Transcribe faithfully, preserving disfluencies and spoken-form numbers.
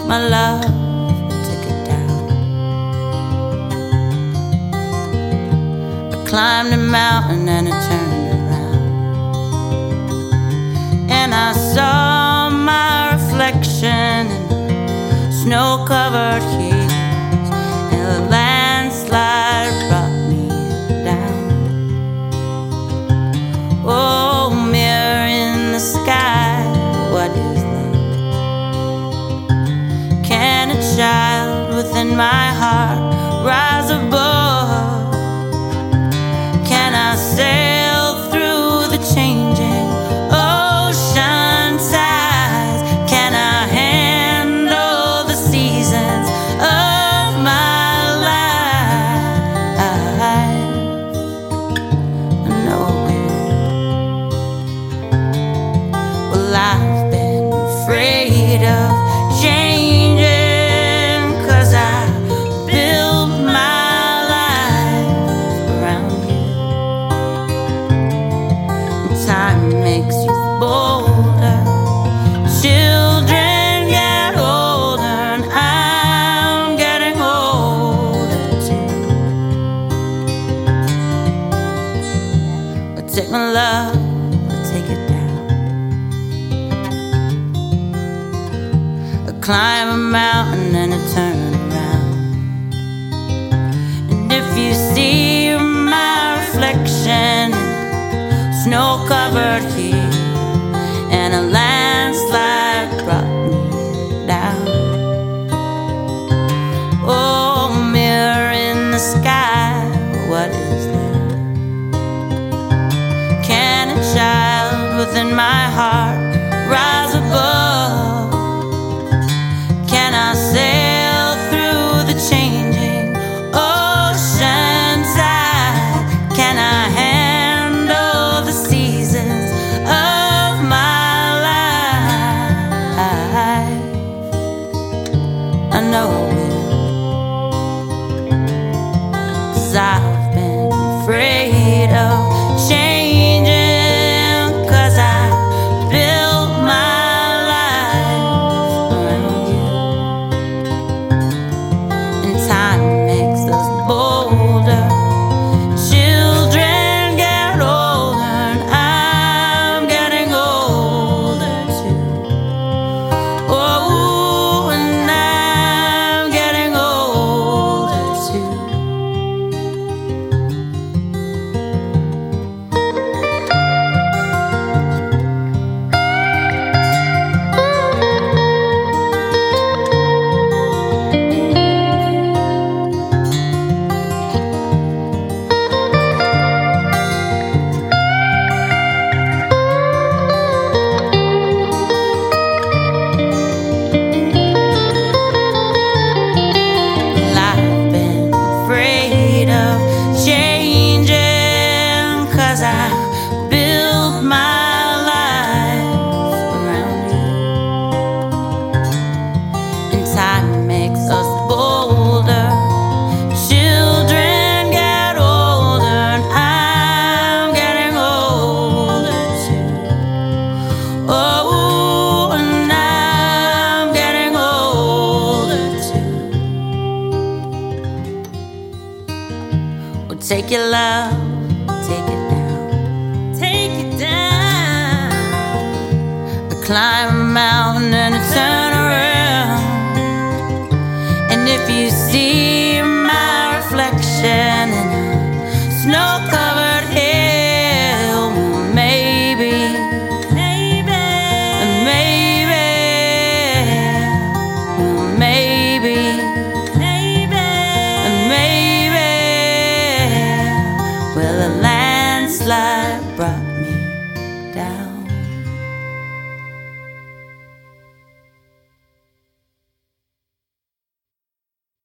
my love, take it down. I climbed a mountain and I turned around, and I saw my reflection in snow-covered hills, and a landslide brought me down. Oh, mirror in the sky, what is love? Can a child within my heart rise above? Can I sail through the changing ocean tides? Can I handle the seasons of my life? I know I will. Well, I've been afraid of changing, 'cause I built my life around you. Time makes you bolder, children get older, and I'm getting older too. But take my love, but take it down. I climb a mountain and I turn around, and if you see my reflection in snow-covered hills, and a landslide brought me down. Oh, mirror in the sky, what is love? Can a child within my heart rise above? Can I sail through the changing ocean tide? Can I handle the seasons of my life? I know I will, 'cause I've been afraid of changing, 'cause I built my life around you. And time makes us bolder, children get older, and I'm getting older too. Oh, and I'm getting older too. Well, I've been afraid of changing, 'cause I built my life around you. And time makes us bolder, children get older, and I'm getting older too. Oh, and I'm getting older too. Well, take your love, take it down, take it down. I climb a mountain and I turn around, and if you see